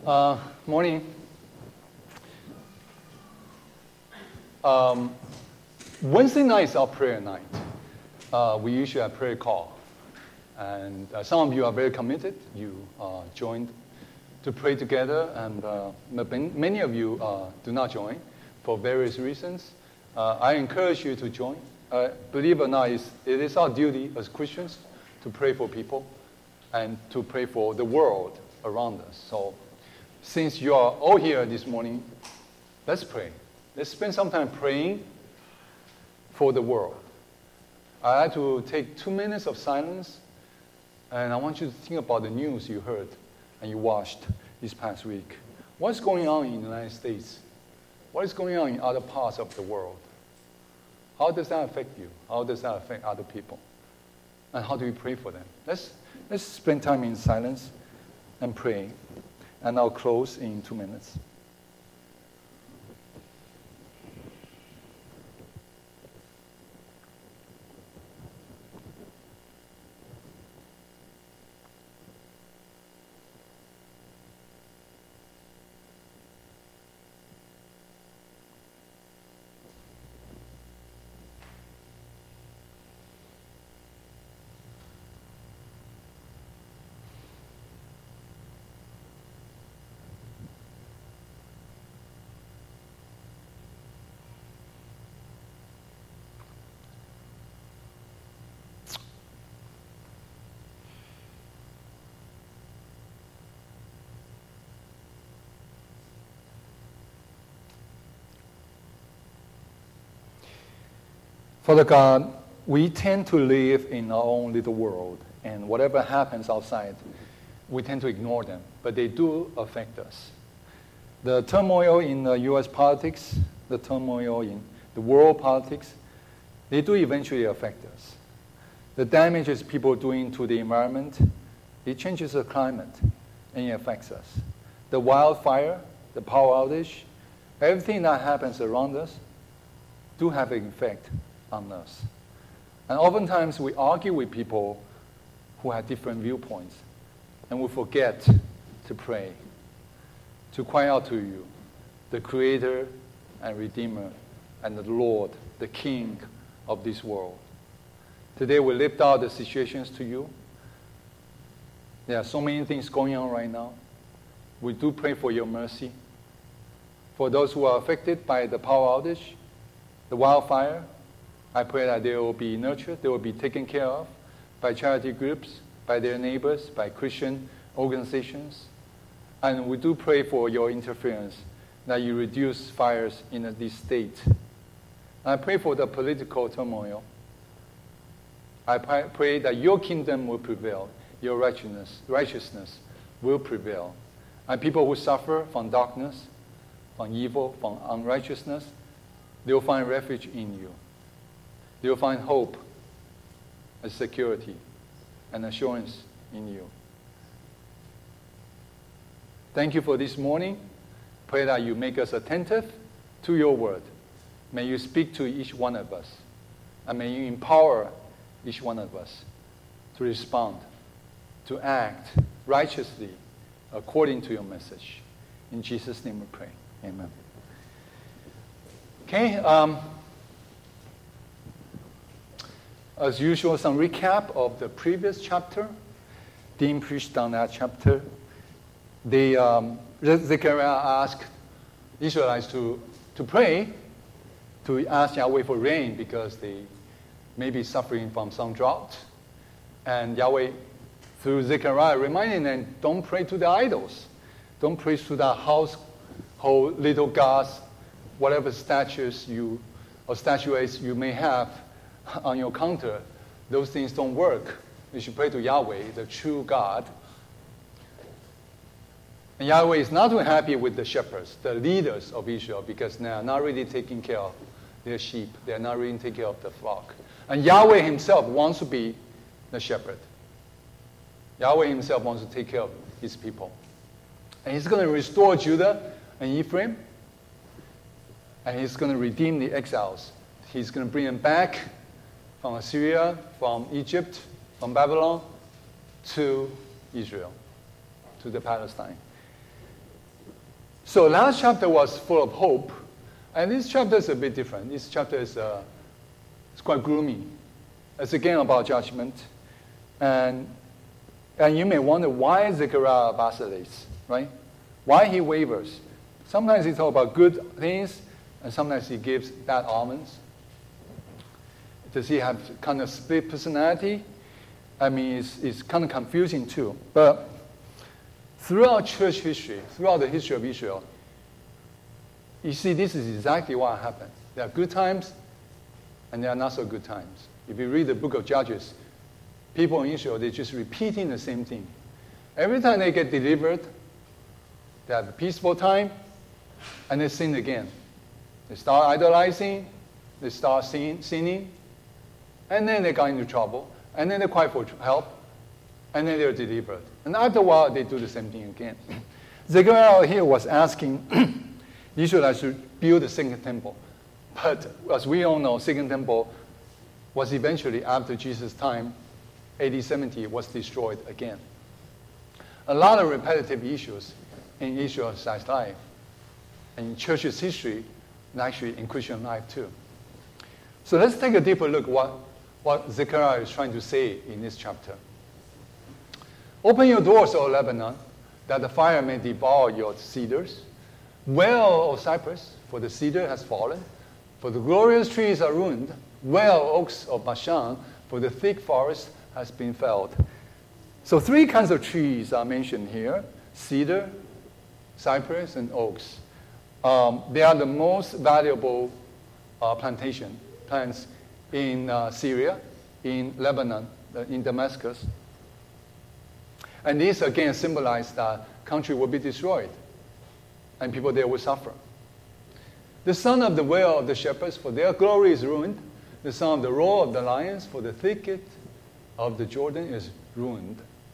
Morning. Wednesday night is our prayer night. We usually have prayer call. And some of you are very committed. You joined to pray together. And many of you do not join for various reasons. I encourage you to join. Believe it or not, it is our duty as Christians to pray for people and to pray for the world around us. So since you are all here this morning, let's pray. Let's spend some time praying for the world. I'd like to take 2 minutes of silence, and I want you to think about the news you heard and you watched this past week. What's going on in the United States? What is going on in other parts of the world? How does that affect you? How does that affect other people? And how do we pray for them? Let's spend time in silence and pray. And I'll close in 2 minutes. Father God, we tend to live in our own little world, and whatever happens outside, we tend to ignore them, but they do affect us. The turmoil in U.S. politics, the turmoil in the world politics, they do eventually affect us. The damages people are doing to the environment, it changes the climate, and it affects us. The wildfire, the power outage, everything that happens around us do have an effect on us. And oftentimes we argue with people who have different viewpoints, and we forget to pray, to cry out to you, the Creator and Redeemer and the Lord, the King of this world. Today we lift out the situations to you. There are so many things going on right now. We do pray for your mercy. For those who are affected by the power outage, the wildfire, I pray that they will be nurtured, they will be taken care of by charity groups, by their neighbors, by Christian organizations. And we do pray for your interference, that you reduce fires in this state. I pray for the political turmoil. I pray that your kingdom will prevail, your righteousness will prevail. And people who suffer from darkness, from evil, from unrighteousness, they will find refuge in you. They will find hope and security and assurance in you. Thank you for this morning. Pray that you make us attentive to your word. May you speak to each one of us. And may you empower each one of us to respond, to act righteously according to your message. In Jesus' name we pray. Amen. Okay. As usual, some recap of the previous chapter. Dean preached on that chapter. Zechariah asked Israelites to pray, to ask Yahweh for rain because they may be suffering from some drought. And Yahweh, through Zechariah, reminding them, don't pray to the idols. Don't pray to the household little gods, whatever statues or statuettes you may have on your counter. Those things don't work. You should pray to Yahweh, the true God. And Yahweh is not too happy with the shepherds, the leaders of Israel, because they are not really taking care of their sheep. They are not really taking care of the flock. And Yahweh himself wants to be the shepherd. Yahweh himself wants to take care of his people. And he's going to restore Judah and Ephraim. And he's going to redeem the exiles. He's going to bring them back from Assyria, from Egypt, from Babylon, to Israel, to the Palestine. So last chapter was full of hope, and this chapter is a bit different. This chapter is it's quite gloomy. It's again about judgment, and you may wonder why Zechariah vacillates, right? Why he wavers. Sometimes he talks about good things, and sometimes he gives bad omens. Does he have kind of split personality? I mean, it's kind of confusing too. But throughout church history, throughout the history of Israel, you see this is exactly what happened. There are good times, and there are not so good times. If you read the book of Judges, people in Israel, they're just repeating the same thing. Every time they get delivered, they have a peaceful time, and they sin again. They start idolizing, they start sinning, and then they got into trouble, and then they cry for help, and then they're delivered. And after a while, they do the same thing again. Zechariah here was asking the Israelites to build the second temple. But as we all know, second temple was eventually, after Jesus' time, AD 70, was destroyed again. A lot of repetitive issues in Israel's life, and in church's history, and actually in Christian life too. So let's take a deeper look at what Zechariah is trying to say in this chapter. Open your doors, O Lebanon, that the fire may devour your cedars. Wail, O cypress, for the cedar has fallen, for the glorious trees are ruined. Wail, oaks of Bashan, for the thick forest has been felled. So 3 kinds of trees are mentioned here: cedar, cypress, and oaks. They are the most valuable plants in Syria, in Lebanon, in Damascus. And these again symbolize that country will be destroyed and people there will suffer. The sound of the wail of the shepherds, for their glory is ruined. The sound of the roar of the lions, for the thicket of the Jordan is ruined.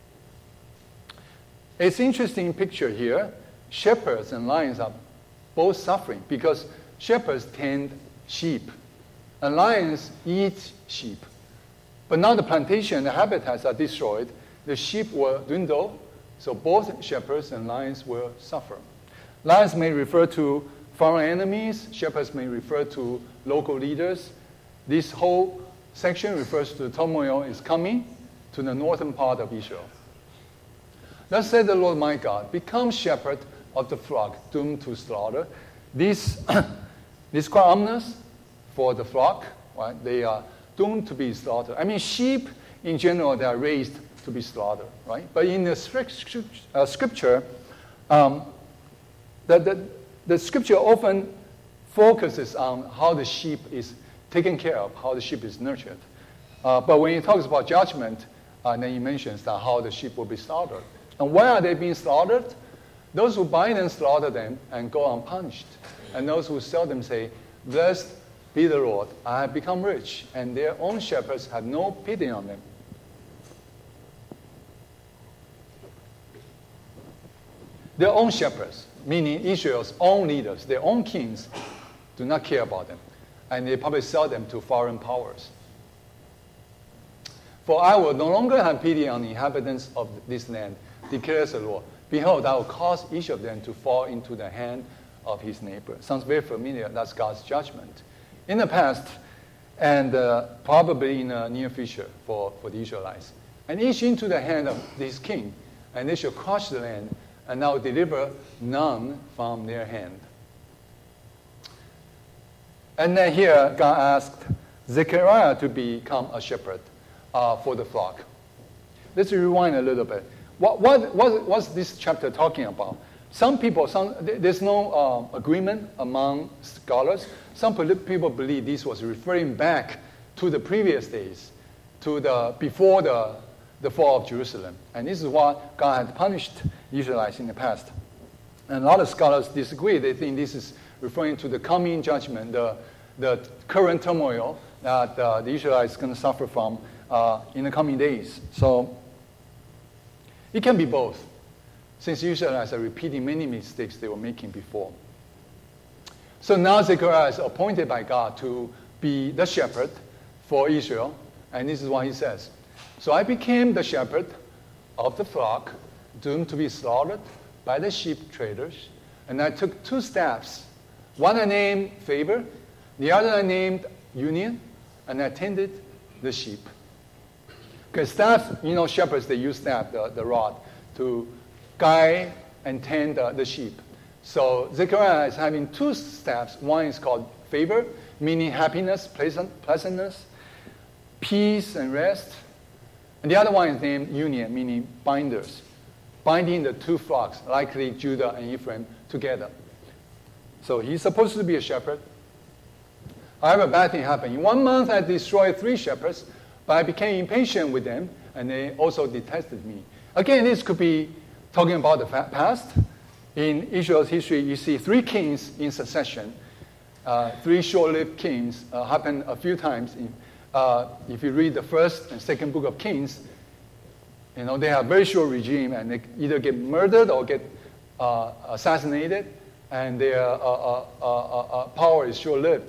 It's an interesting picture here. Shepherds and lions are both suffering because shepherds tend sheep and lions eat sheep. But now the plantation, the habitats are destroyed. The sheep will dwindle, so both shepherds and lions will suffer. Lions may refer to foreign enemies. Shepherds may refer to local leaders. This whole section refers to the turmoil is coming to the northern part of Israel. Thus said the Lord my God, become shepherd of the flock doomed to slaughter. This is quite ominous for the flock. Right? They are doomed to be slaughtered. I mean, sheep in general, they are raised to be slaughtered, right? But in the scripture, the scripture often focuses on how the sheep is taken care of, how the sheep is nurtured. But when he talks about judgment, then he mentions that how the sheep will be slaughtered. And why are they being slaughtered? Those who buy them slaughter them and go unpunished. And those who sell them say, blessed be the Lord, I have become rich. And their own shepherds have no pity on them. Their own shepherds, meaning Israel's own leaders, their own kings, do not care about them. And they probably sell them to foreign powers. For I will no longer have pity on the inhabitants of this land, declares the Lord. Behold, I will cause each of them to fall into the hand of his neighbor. Sounds very familiar. That's God's judgment. In the past, and probably in the near future for the Israelites. And each into the hand of this king, and they shall crush the land, and now deliver none from their hand. And then here, God asked Zechariah to become a shepherd for the flock. Let's rewind a little bit. What's this chapter talking about? Some people, there's no agreement among scholars. Some people believe this was referring back to the previous days, before the fall of Jerusalem. And this is what God had punished the Israelites in the past. And a lot of scholars disagree. They think this is referring to the coming judgment, the current turmoil that the Israelites are going to suffer from in the coming days. So it can be both, since the Israelites are repeating many mistakes they were making before. So now Zechariah is appointed by God to be the shepherd for Israel. And this is what he says. So I became the shepherd of the flock, doomed to be slaughtered by the sheep traders. And I took 2 staffs. One I named Favor, the other I named Union, and I tended the sheep. Because staffs, shepherds, they use staff, the rod, to guide and tend the sheep. So Zechariah is having 2 staffs. One is called Favor, meaning happiness, pleasantness, peace and rest. And the other one is named Union, meaning binders, binding the 2 flocks, likely Judah and Ephraim, together. So he's supposed to be a shepherd. However, a bad thing happened. In 1 month, I destroyed 3 shepherds, but I became impatient with them, and they also detested me. Again, this could be talking about the past. In Israel's history, you see 3 kings in succession. 3 short-lived kings happened a few times. If you read the 1st and 2nd book of Kings, they have a very short regime, and they either get murdered or get assassinated, and their power is short-lived.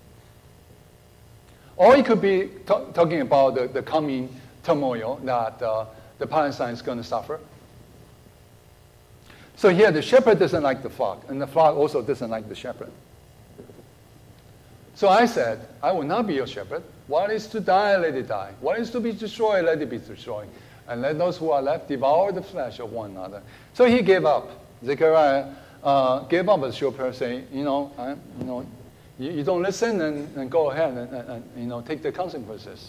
Or it could be talking about the coming turmoil that the Palestine is going to suffer. So here, the shepherd doesn't like the flock, and the flock also doesn't like the shepherd. So I said, I will not be your shepherd. What is to die, let it die. What is to be destroyed, let it be destroyed. And let those who are left devour the flesh of one another. So he gave up. Zechariah gave up as shepherd, saying, you don't listen, and go ahead and take the consequences.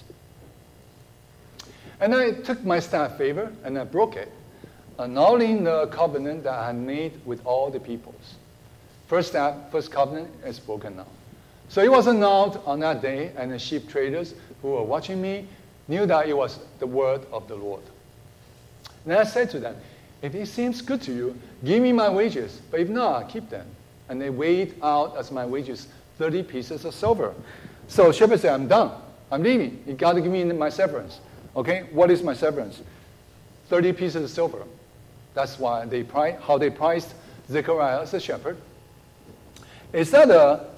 And I took my staff Favor, and I broke it, annulling the covenant that I had made with all the peoples. First covenant is broken now. So it was annulled on that day, and the sheep traders who were watching me knew that it was the word of the Lord. And I said to them, if it seems good to you, give me my wages, but if not, keep them. And they weighed out as my wages 30 pieces of silver. So shepherd said, I'm done. I'm leaving. You got to give me my severance. Okay, what is my severance? 30 pieces of silver. That's why how they priced Zechariah as a shepherd. Is a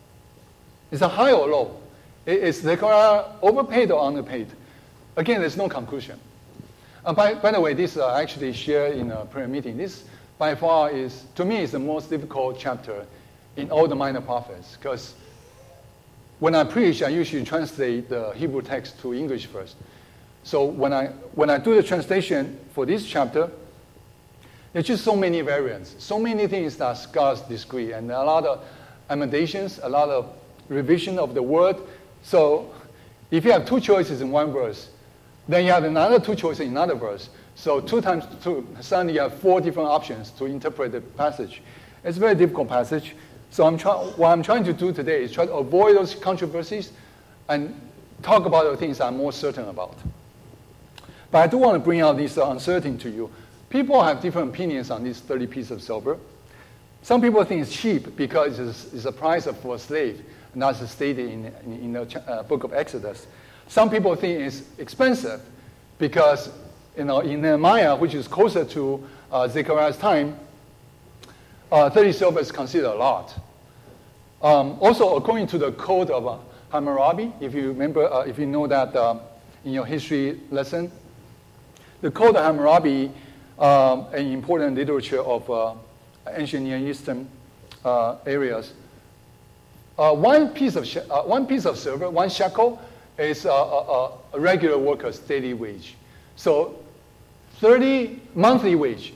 high or low? Is Zechariah overpaid or underpaid? Again, there's no conclusion. By the way, this I actually shared in a prayer meeting. This, by far, to me, is the most difficult chapter in all the minor prophets. Because when I preach, I usually translate the Hebrew text to English first. So when I do the translation for this chapter, there's just so many variants, so many things that scholars disagree, and a lot of emendations, a lot of revision of the word. So if you have 2 choices in one verse, then you have another 2 choices in another verse. So 2 times 2, suddenly you have 4 different options to interpret the passage. It's a very difficult passage. So what I'm trying to do today is try to avoid those controversies and talk about the things I'm more certain about. But I do want to bring out this uncertainty to you. People have different opinions on these 30 pieces of silver. Some people think it's cheap because it's a price for a slave, and that's stated in the book of Exodus. Some people think it's expensive because, in Nehemiah, which is closer to Zechariah's time, 30 silver is considered a lot. Also, according to the Code of Hammurabi, if you remember, if you know that in your history lesson, the Code of Hammurabi, an important literature of ancient Near Eastern areas. One piece of silver, 1 shekel, is a regular worker's daily wage. So 30 monthly wage.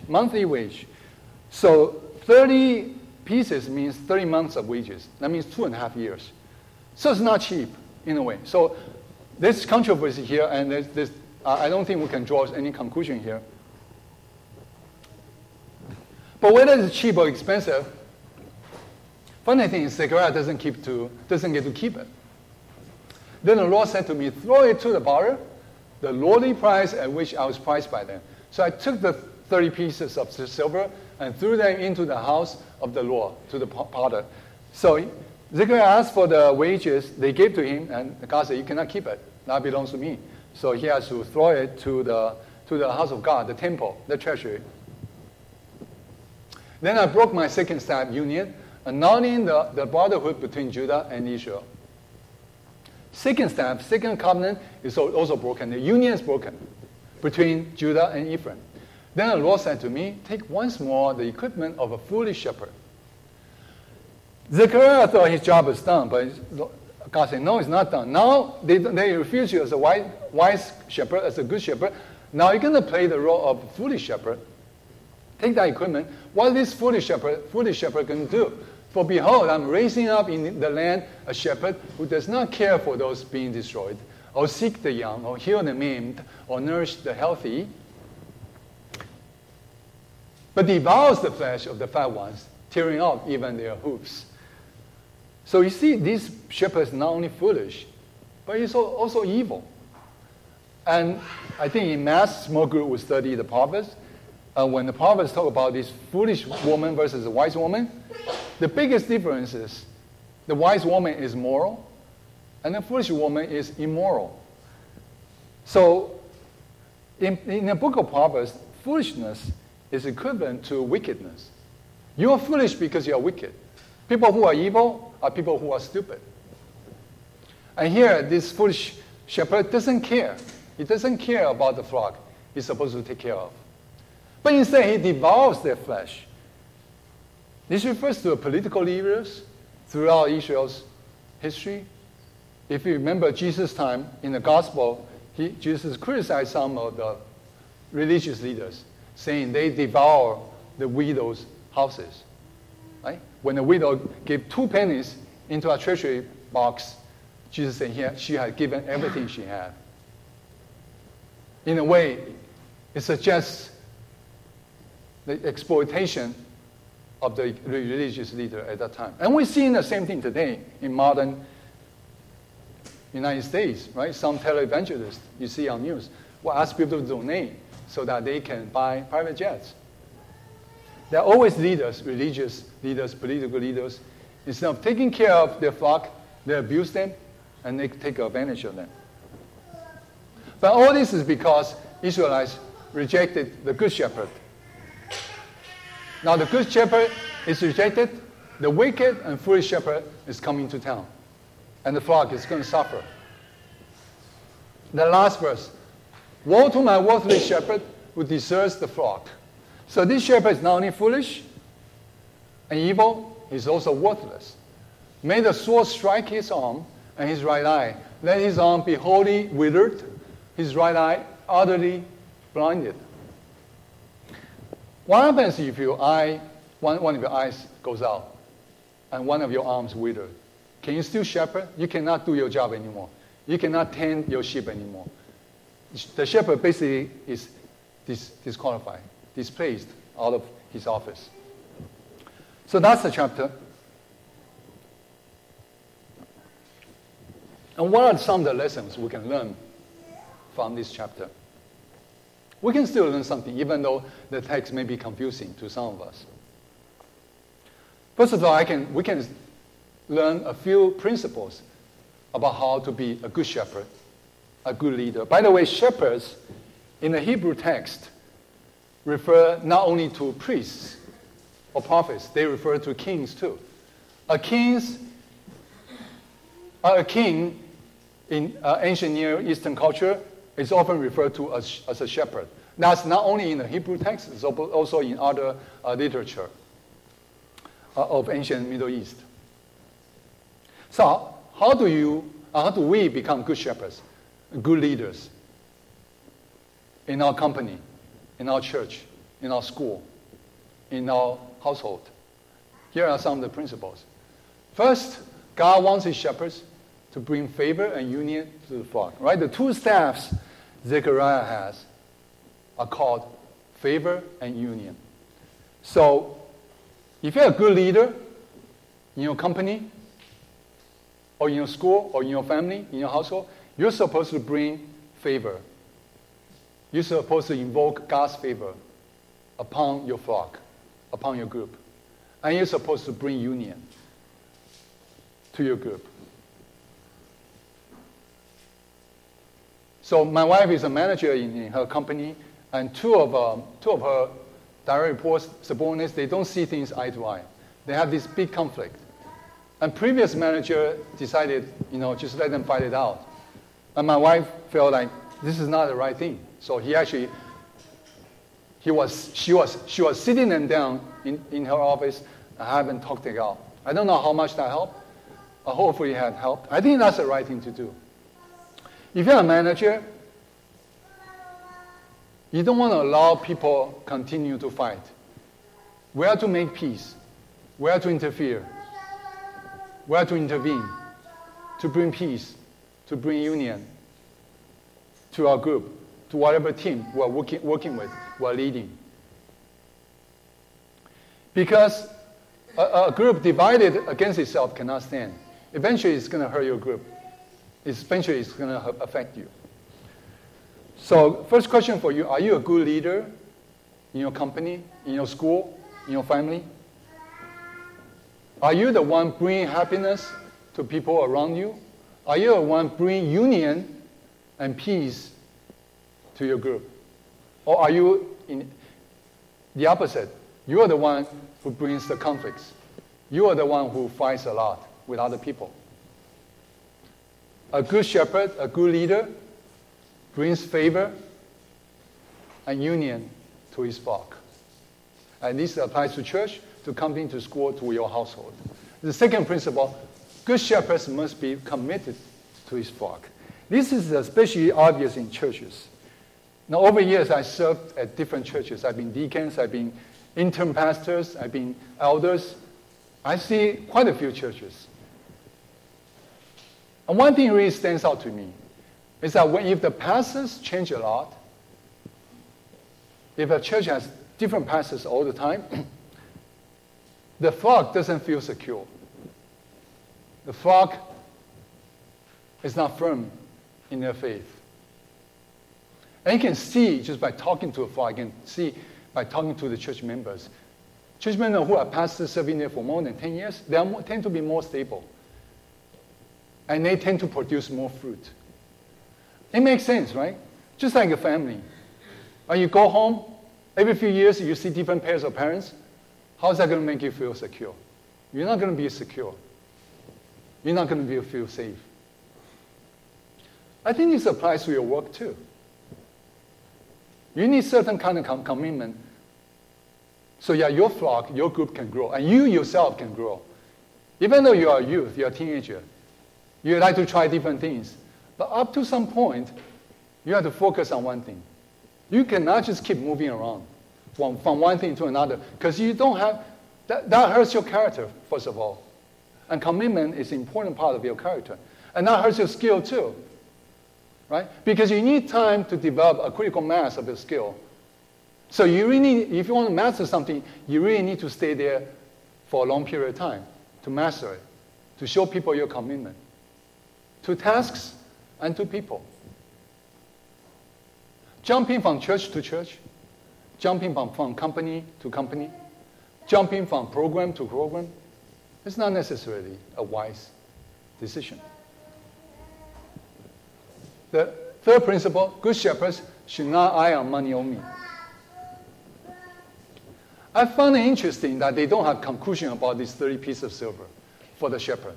So 30 pieces means 30 months of wages. That means 2.5 years. So it's not cheap in a way. So there's controversy here, and I don't think we can draw any conclusion here. But whether it's cheap or expensive, funny thing is Zechariah doesn't get to keep it. Then the Lord said to me, throw it to the potter, the lowly price at which I was priced by them. So I took the 30 pieces of silver and threw them into the house of the Lord, to the potter. So Zechariah asked for the wages. They gave to him, and God said, you cannot keep it. That belongs to me. So he has to throw it to the house of God, the temple, the treasury. Then I broke my second staff union, annulling the brotherhood between Judah and Israel. Second covenant is also broken. The union is broken between Judah and Ephraim. Then the Lord said to me, take once more the equipment of a foolish shepherd. Zechariah thought his job was done, but God said, no, it's not done. Now they refuse you as a wise shepherd, as a good shepherd. Now you're going to play the role of a foolish shepherd. Take that equipment. What is this foolish shepherd going to do? For behold, I'm raising up in the land a shepherd who does not care for those being destroyed, or seek the young, or heal the maimed, or nourish the healthy, but devours the flesh of the fat ones, tearing out even their hoofs. So you see, this shepherd is not only foolish, but he's also evil. And I think in math, small group will study the Proverbs. When the Proverbs talk about this foolish woman versus a wise woman, the biggest difference is the wise woman is moral, and the foolish woman is immoral. So in the book of Proverbs, foolishness is equivalent to wickedness. You are foolish because you are wicked. People who are evil are people who are stupid. And here, this foolish shepherd doesn't care. He doesn't care about the flock he's supposed to take care of. But instead, he devours their flesh. This refers to political leaders throughout Israel's history. If you remember Jesus' time in the gospel, Jesus criticized some of the religious leaders, saying they devour the widow's houses. Right? When the widow gave 2 pennies into a treasury box, Jesus said she had given everything she had. In a way, it suggests the exploitation of the religious leader at that time. And we're seeing the same thing today in modern United States, right? Some televangelists you see on news will ask people to donate so that they can buy private jets. There are always leaders, religious leaders, political leaders. Instead of taking care of their flock, they abuse them and they take advantage of them. But all this is because Israelites rejected the good shepherd. Now the good shepherd is rejected, the wicked and foolish shepherd is coming to town. And the flock is going to suffer. The last verse. Woe to my worthless shepherd who deserts the flock. So this shepherd is not only foolish and evil, he's also worthless. May the sword strike his arm and his right eye. Let his arm be wholly withered, his right eye utterly blinded. What happens if one of your eyes goes out and one of your arms withered? Can you still shepherd? You cannot do your job anymore. You cannot tend your sheep anymore. The shepherd basically is disqualified, displaced out of his office. So that's the chapter. And what are some of the lessons we can learn from this chapter? We can still learn something, even though the text may be confusing to some of us. First of all, we can learn a few principles about how to be a good shepherd, a good leader. By the way, shepherds in the Hebrew text refer not only to priests or prophets, they refer to kings too. A king in ancient Near Eastern culture is often referred to as a shepherd. That's not only in the Hebrew text, it's also in other literature of ancient Middle East. So how do we become good shepherds, good leaders in our company, in our church, in our school, in our household? Here are some of the principles. First, God wants his shepherds to bring favor and union to the flock. Right? The 2 staffs Zechariah has are called favor and union. So if you're a good leader in your company, or in your school, or in your family, in your household, you're supposed to bring favor. You're supposed to invoke God's favor upon your flock, upon your group. And you're supposed to bring union to your group. So my wife is a manager in her company, and two of her direct reports, subordinates, they don't see things eye to eye. They have this big conflict. And previous manager decided, just let them fight it out. And my wife felt like this is not the right thing. So he she was sitting them down in her office and having talked it out. I don't know how much that helped. Hopefully it had helped. I think that's the right thing to do. If you're a manager, you don't want to allow people continue to fight. We have to make peace. We have to interfere. We have to intervene to bring peace, to bring union to our group, to whatever team we're working with, we're leading. Because a group divided against itself cannot stand. Eventually it's going to hurt your group. Eventually it's going to affect you. So first question for you, are you a good leader in your company, in your school, in your family? Are you the one bringing happiness to people around you? Are you the one bringing union and peace to your group? Or are you in the opposite? You are the one who brings the conflicts. You are the one who fights a lot with other people. A good shepherd, a good leader, brings favor and union to his flock. And this applies to church, to company, to school, to your household. The second principle, good shepherds must be committed to his flock. This is especially obvious in churches. Now, over years, I served at different churches. I've been deacons, I've been intern pastors, I've been elders. I see quite a few churches. And one thing really stands out to me is that if the pastors change a lot, if a church has different pastors all the time, the flock doesn't feel secure. The flock is not firm in their faith. And you can see just by talking to a flock, you can see by talking to the church members. Church members who are pastors serving there for more than 10 years, they tend to be more stable. And they tend to produce more fruit. It makes sense, right? Just like a family. When you go home, every few years you see different pairs of parents. How's that going to make you feel secure? You're not going to be secure. You're not going to feel safe. I think this applies to your work too. You need certain kind of commitment so your flock, your group can grow, and you yourself can grow. Even though you are a youth, you're a teenager, you like to try different things. But up to some point, you have to focus on one thing. You cannot just keep moving around from one thing to another, because you don't have, that hurts your character, first of all. And commitment is an important part of your character. And that hurts your skill too, right? Because you need time to develop a critical mass of your skill. So you really need, if you want to master something, you really need to stay there for a long period of time to master it, to show people your commitment to tasks and to people. Jumping from church to church, jumping from company to company, jumping from program to program, is not necessarily a wise decision. The third principle, good shepherds should not eye on money only. I found it interesting that they don't have conclusion about these 30 pieces of silver for the shepherd.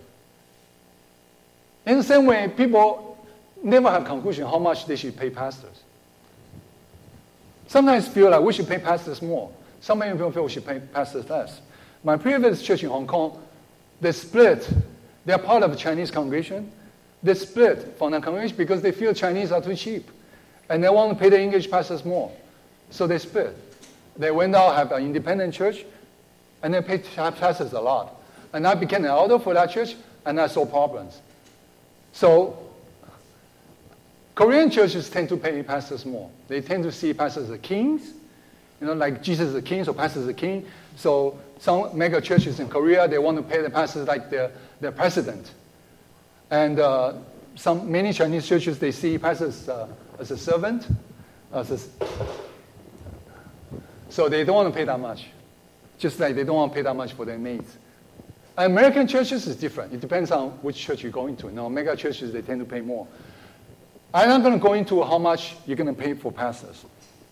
In the same way, people never have conclusion how much they should pay pastors. Sometimes feel like we should pay pastors more. Some people feel we should pay pastors less. My previous church in Hong Kong, they split. They are part of a Chinese congregation. They split from the congregation because they feel Chinese are too cheap. And they want to pay the English pastors more. So they split. They went out, have an independent church, and they paid pastors a lot. And I became an elder for that church, and I saw problems. So Korean churches tend to pay pastors more. They tend to see pastors as kings, like Jesus is a king, so pastors are a king. So some mega churches in Korea, they want to pay the pastors like their president. And many Chinese churches, they see pastors as a servant, so they don't want to pay that much. Just like they don't want to pay that much for their maids. American churches is different. It depends on which church you're going to. Mega churches, they tend to pay more. I'm not going to go into how much you're going to pay for pastors.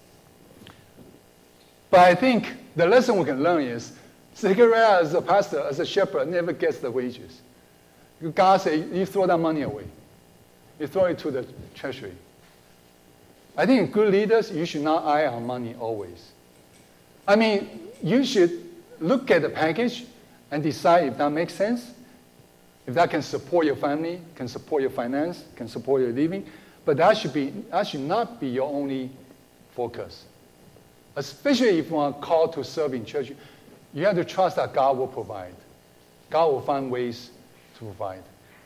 But I think the lesson we can learn is, Zechariah as a pastor, as a shepherd, never gets the wages. God says, you throw that money away. You throw it to the treasury. I think good leaders, you should not eye on money always. I mean, you should look at the package and decide if that makes sense, if that can support your family, can support your finance, can support your living. But that should not be your only focus. Especially if you are called to serve in church, you have to trust that God will provide. God will find ways to provide.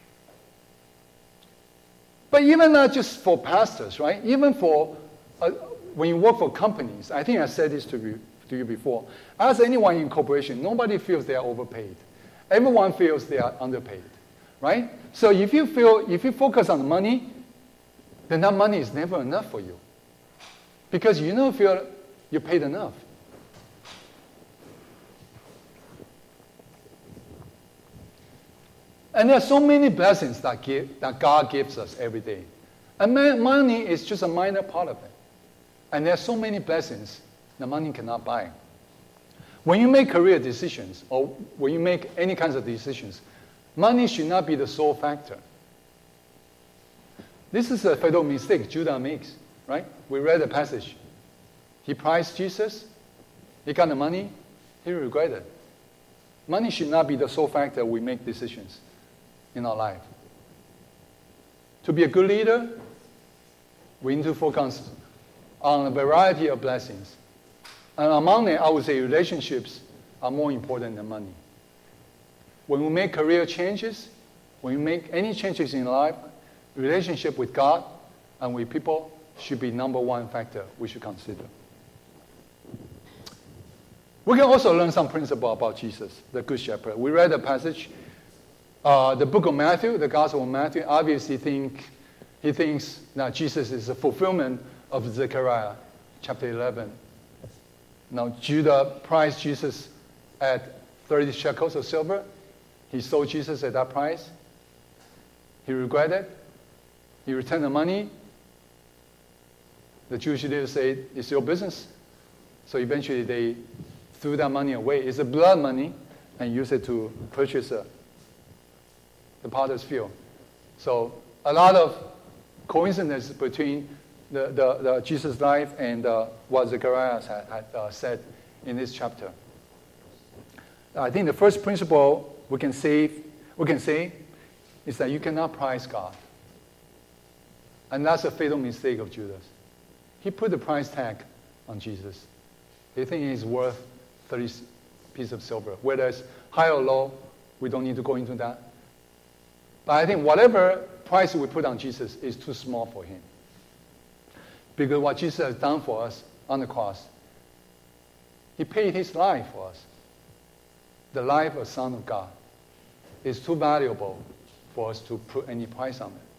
But even not just for pastors, right? Even for when you work for companies, I think I said this to you before. As anyone in corporation, nobody feels they are overpaid. Everyone feels they are underpaid, right? So if you focus on the money, then that money is never enough for you, because you don't feel you're paid enough. And there are so many blessings that God gives us every day. And money is just a minor part of it. And there are so many blessings that money cannot buy. When you make career decisions, or when you make any kinds of decisions, money should not be the sole factor. This is a fatal mistake Judah makes, right? We read the passage. He prized Jesus. He got the money. He regretted. Money should not be the sole factor we make decisions in our life. To be a good leader, we need to focus on a variety of blessings. And among them, I would say relationships are more important than money. When we make career changes, when we make any changes in life, relationship with God and with people should be number one factor we should consider. We can also learn some principle about Jesus, the Good Shepherd. We read the passage, the book of Matthew, the Gospel of Matthew. Obviously, he thinks that Jesus is a fulfillment of Zechariah, chapter 11. Now, Judah priced Jesus at 30 shekels of silver. He sold Jesus at that price. He regretted. He returned the money. The Jewish leaders said, it's your business. So eventually they threw that money away. It's a blood money, and used it to purchase the potter's field. So a lot of coincidence between the Jesus' life and what Zechariah had said in this chapter. I think the first principle we can say is that you cannot price God. And that's a fatal mistake of Judas. He put the price tag on Jesus. He thinks he's worth 30 pieces of silver. Whether it's high or low, we don't need to go into that. But I think whatever price we put on Jesus is too small for him. Because what Jesus has done for us on the cross, he paid his life for us. The life of Son of God is too valuable for us to put any price on it.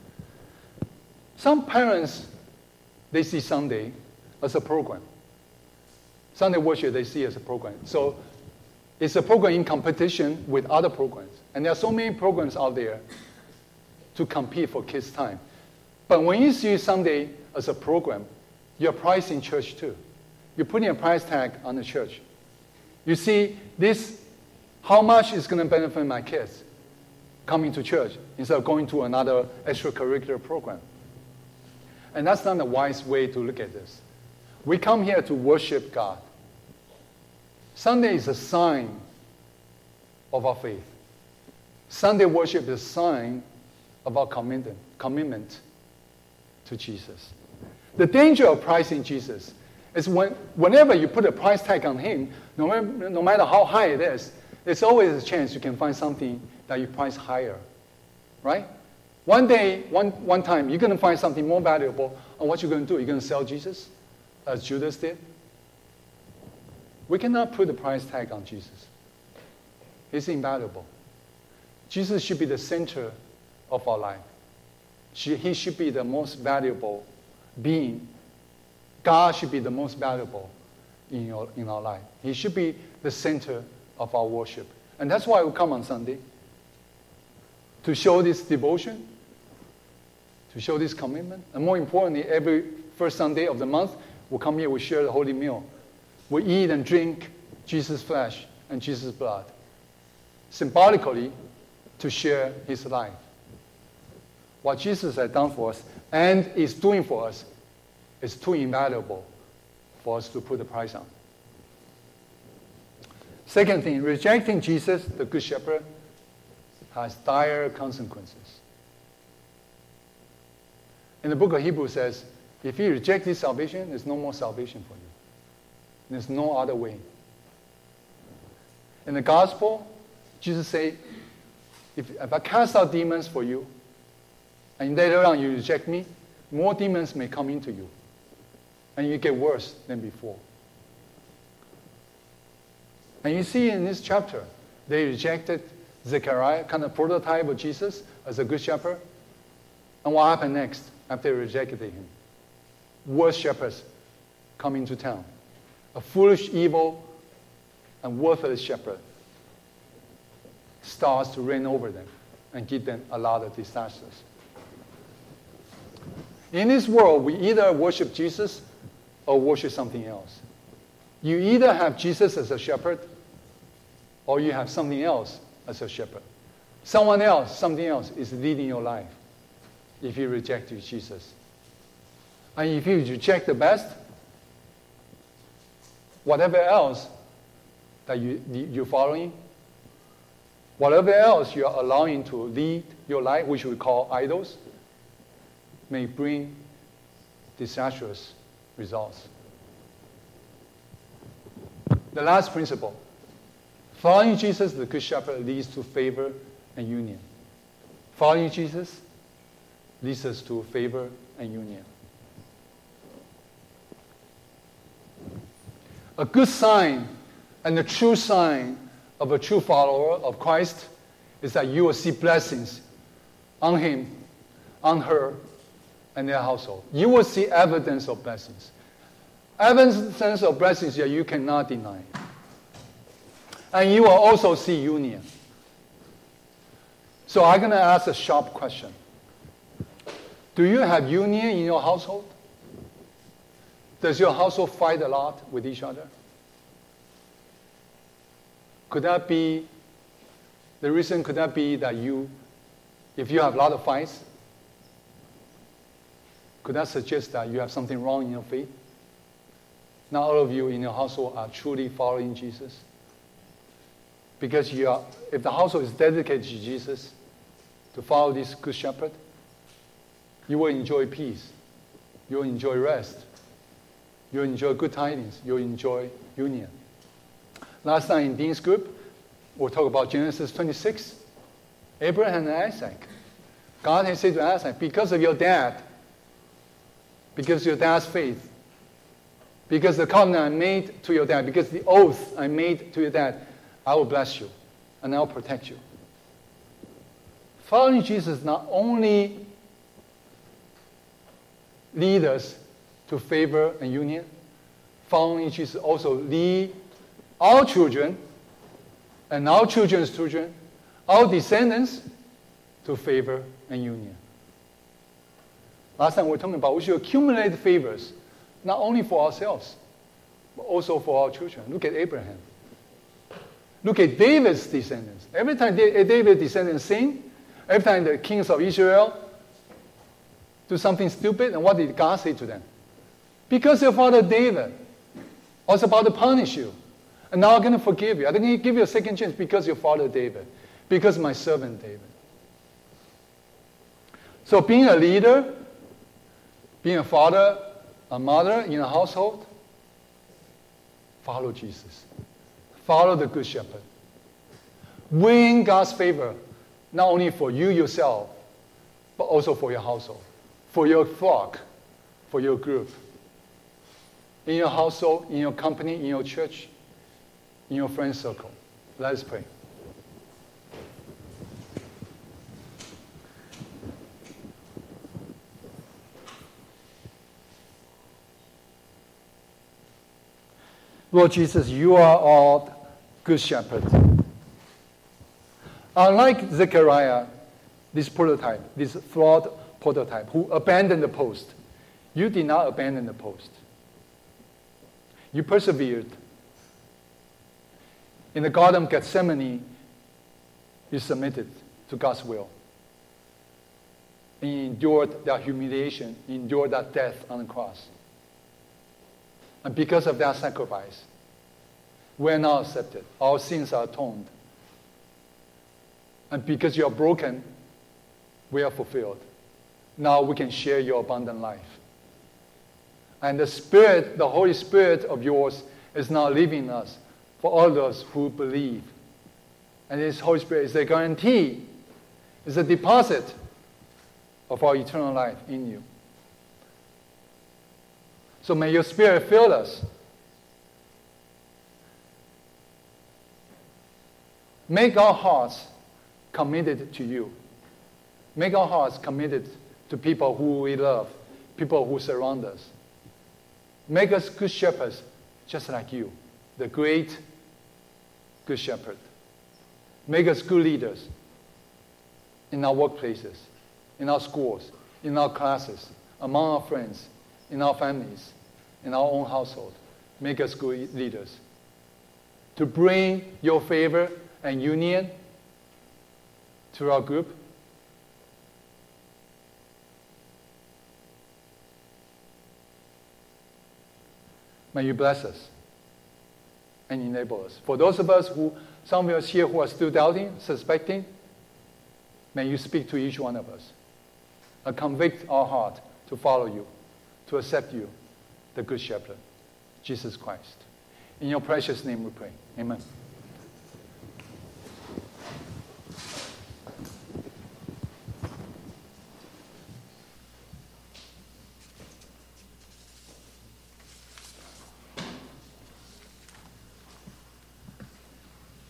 Some parents, they see Sunday as a program. Sunday worship they see as a program. So it's a program in competition with other programs. And there are so many programs out there to compete for kids' time. But when you see Sunday as a program, you're pricing church too. You're putting a price tag on the church. You see, how much is going to benefit my kids coming to church instead of going to another extracurricular program. And that's not a wise way to look at this. We come here to worship God. Sunday is a sign of our faith. Sunday worship is a sign of our commitment to Jesus. The danger of pricing Jesus is whenever you put a price tag on him, no matter how high it is, there's always a chance you can find something that you price higher, right? One day, one time, you're going to find something more valuable, and what you're going to do? You're going to sell Jesus, as Judas did? We cannot put a price tag on Jesus. He's invaluable. Jesus should be the center of our life. He should be the most valuable being. God should be the most valuable in our life. He should be the center of our worship. And that's why we come on Sunday, to show this devotion, to show this commitment. And more importantly, every first Sunday of the month, we'll come here, we share the holy meal. We eat and drink Jesus' flesh and Jesus' blood, symbolically to share his life. What Jesus has done for us and is doing for us is too invaluable for us to put a price on. Second thing, rejecting Jesus, the Good Shepherd, has dire consequences. In the book of Hebrews says, if you reject this salvation, there's no more salvation for you. There's no other way. In the gospel, Jesus said, if I cast out demons for you, and later on you reject me, more demons may come into you. And you get worse than before. And you see in this chapter, they rejected Zechariah, kind of prototype of Jesus as a good shepherd. And what happened next after they rejected him? Worse shepherds come into town. A foolish, evil, and worthless shepherd starts to reign over them and give them a lot of disasters. In this world, we either worship Jesus or worship something else. You either have Jesus as a shepherd or you have something else as a shepherd. Someone else, something else is leading your life if you reject Jesus. And if you reject the best, whatever else that you're following, whatever else you're allowing to lead your life, which we call idols, may bring disastrous results. The last principle, following Jesus, the Good Shepherd, leads to favor and union. Following Jesus leads us to favor and union. A good sign and the true sign of a true follower of Christ is that you will see blessings on him, on her, and their household. You will see evidence of blessings. Evidence of blessings that you cannot deny. And you will also see union. So I'm going to ask a sharp question. Do you have union in your household? Does your household fight a lot with each other? Could that be, the reason could that be that if you have a lot of fights, could that suggest that you have something wrong in your faith? Not all of you in your household are truly following Jesus. Because if the household is dedicated to Jesus, to follow this Good Shepherd, you will enjoy peace. You will enjoy rest. You will enjoy good tidings. You will enjoy union. Last time in Dean's group, we'll talk about Genesis 26. Abraham and Isaac. God has said to Isaac, because of your dad, because of your dad's faith, because the covenant I made to your dad, because the oath I made to your dad, I will bless you and I will protect you. Following Jesus not only leads us to favor and union, following Jesus also lead our children and our children's children, our descendants, to favor and union. Last time we were talking about we should accumulate favors, not only for ourselves, but also for our children. Look at Abraham. Look at David's descendants. Every time David's descendants sin, every time the kings of Israel do something stupid, and what did God say to them? Because your father David was about to punish you, and now I'm going to forgive you. I'm going to give you a second chance because your father David, because my servant David. So being a leader, being a father, a mother in a household, follow Jesus. Follow the Good Shepherd. Win God's favor, not only for you yourself, but also for your household, for your flock, for your group. In your household, in your company, in your church, in your friend circle. Let us pray. Lord Jesus, you are our Good Shepherd. Unlike Zechariah, this prototype, this flawed prototype, who abandoned the post, you did not abandon the post. You persevered. In the Garden of Gethsemane, you submitted to God's will. And you endured that humiliation, you endured that death on the cross. And because of that sacrifice, We are not accepted. Our sins are atoned. And because you are broken, we are fulfilled. Now we can share your abundant life. And the Spirit, the Holy Spirit of yours, is now living in us for all those who believe. And this Holy Spirit is a guarantee, is a deposit of our eternal life in you. So may your Spirit fill us. Make our hearts committed to you. Make our hearts committed to people who we love, people who surround us. Make us good shepherds, just like you, the great good shepherd. Make us good leaders in our workplaces, in our schools, in our classes, among our friends, in our families, in our own household. Make us good leaders. To bring your favor and union to our group. May you bless us and enable us. For those of us some of us here who are still doubting, suspecting, may you speak to each one of us and convict our heart to follow you, to accept you, the Good Shepherd, Jesus Christ. In your precious name we pray. Amen.